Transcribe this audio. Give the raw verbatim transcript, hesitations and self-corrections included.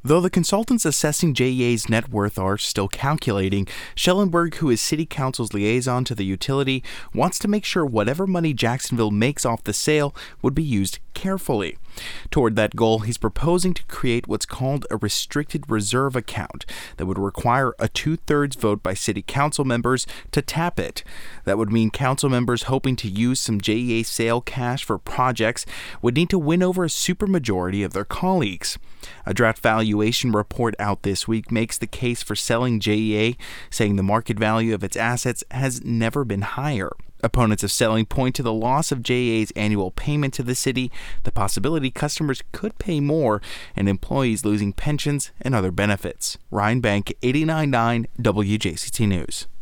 Though the consultants assessing J E A's net worth are still calculating, Schellenberg, who is City Council's liaison to the utility, wants to make sure whatever money Jacksonville makes off the sale would be used carefully. Toward that goal, he's proposing to create what's called a restricted reserve account that would require a two-thirds vote by City Council members to tap it. That would mean council members hoping to use some J E A sale cash for projects would need to win over a supermajority of their colleagues. A draft valuation report out this week makes the case for selling J E A, saying the market value of its assets has never been higher. Opponents of selling point to the loss of J E A's annual payment to the city, the possibility customers could pay more, and employees losing pensions and other benefits. Ryan Bank, eighty-nine point nine W J C T News.